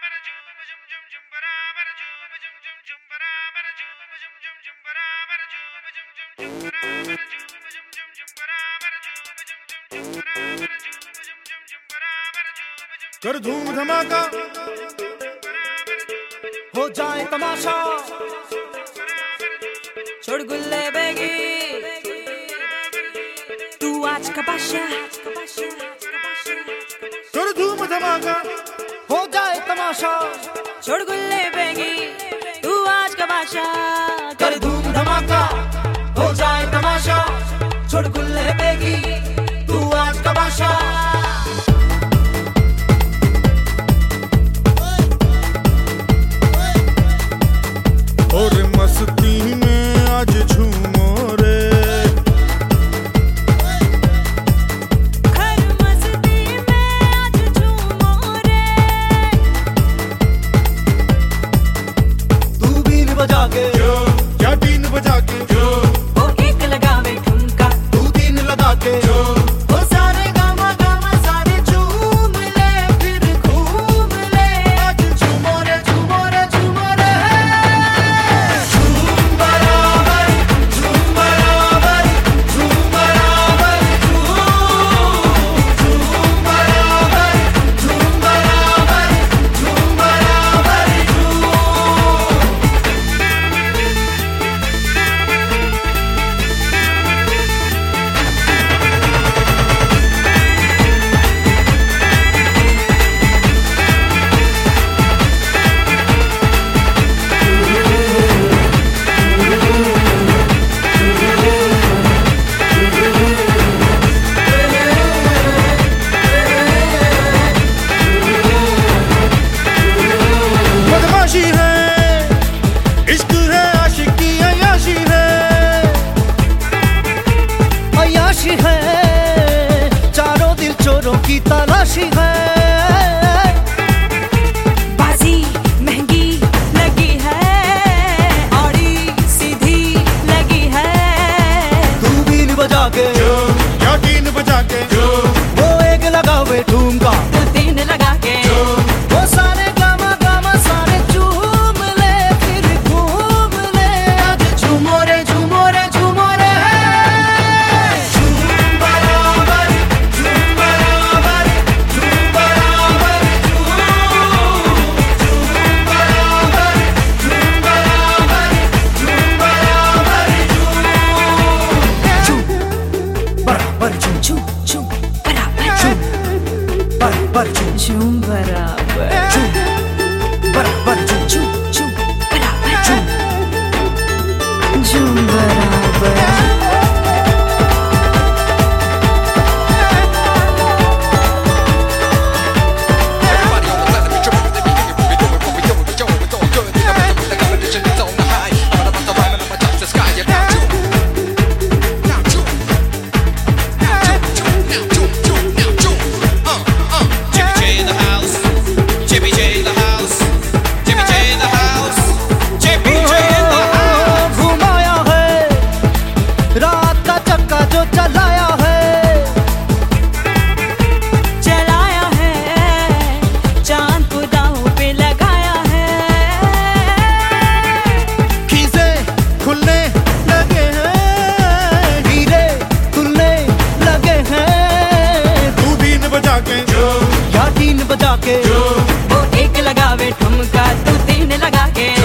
कर धूम धमाका हो जाए तमाशा, छोड़ गुल्ले बेगी तू आज का बादशाह। कर धूम धमाका हो जाए तमाशा, छोड़ गुल्ले बेगी तू आज का बादशाह। कर धूम धमाका हो जाए तमाशा, छोड़ गुल्ले बेगी तू आज का बादशाह। और मस्ती में आज झूमो रे, हर मस्ती में आज झूमो रे। तू बीन बजा के क्या बीन बजा के वो एक लगावे ठुमका, तू तीन लगा के वो सारे गामा गामा सारे झूम ले, फिर घूम ले। आज झूमो रे झूमो रे झूमो रे। बदमाशी है, इश्क है, आशिकी अयाशी है, अयाशी है, चारों दिल चोरों की तलाशी है। बाजी महंगी लगी है, औड़ी सीधी लगी है। तू बीन बजा के क्या बीन बजा के वो एक लगावे ठुमका, तू तीन लगा के वो सारे गामा गामा सारे झूम ले, फिर घूम ले। आज झूमो रे झूमो रे झूमो रे। बराबर झूम झूम झूम बराबर झूम, बराबर झूम झूम बराबर झूम, बराबर झूम झूम झूम बराबर झूम झूम बराबर। Everybody on the planet, be tripping, they be getting what we doing, what we doing, we doing, it's all good. Think I'm in the competition, it's on the high. I'm about to rhyme and I'ma touch the sky. Yeah, now June, now June, now June, now June. Jimmy J in the house, Jimmy J in the house, Jimmy J in the house, Jimmy J in the house. घुमाया है रात का चक्का जो चलाया है, चलाया है चांद को दांव पे लगाया है। खीसे खुलने लगे हैं, हीरे खुलने लगे हैं। तू बीन बजा के या तीन बजा के वो एक लगावे ठुमका, तू तीन लगा के